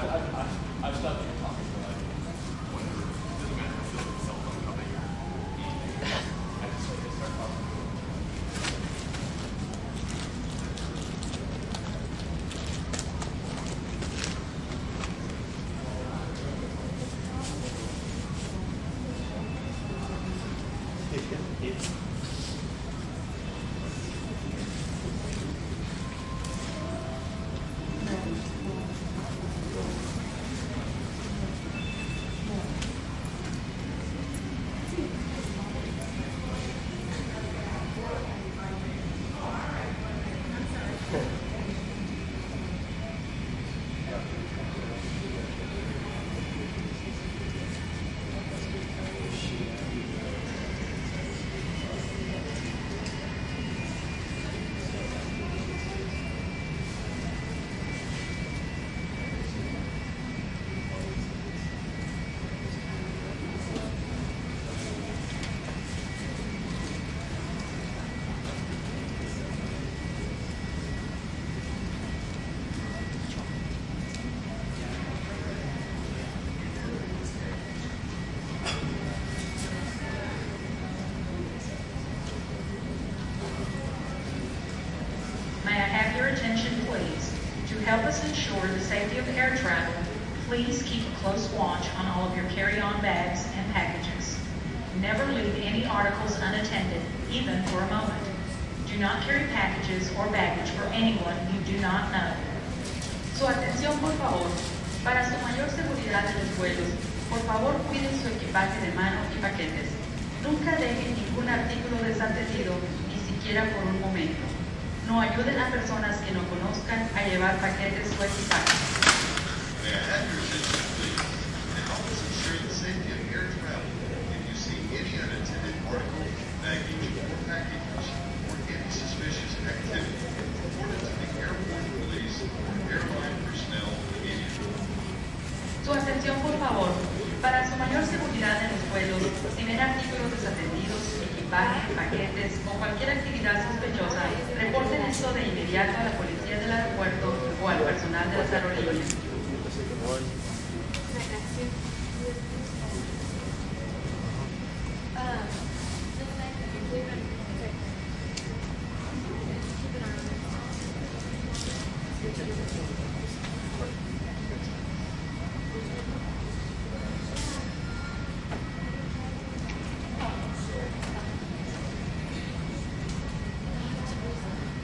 I've stopped you talking, but whatever. Doesn't matter if it's cell phone company or I just like to start talking. May I have your attention, please? To help us ensure the safety of air travel, please keep a close watch on all of your carry-on bags and packages. Never leave any articles unattended, even for a moment. Do not carry packages or baggage for anyone you do not know. Su atención, por favor. Para su mayor seguridad en los vuelos, por favor cuiden su equipaje de mano y paquetes. Nunca dejen ningún artículo desatendido, ni siquiera por un momento. No ayuden a personas que no conozcan a llevar paquetes o equipaje. May I have your attention, please? To help us ensure the safety of air travel, if you see any unattended article, baggage, or packages, or any suspicious activity, report it to the airport police or airline personnel immediately. Su atención, por favor. Para su mayor seguridad en los vuelos, si ven artículos desatendidos, equipaje, paquetes o cualquier actividad sospechosa, reporten esto de inmediato a la policía del aeropuerto o al personal de las aerolíneas. Keep an eye on it.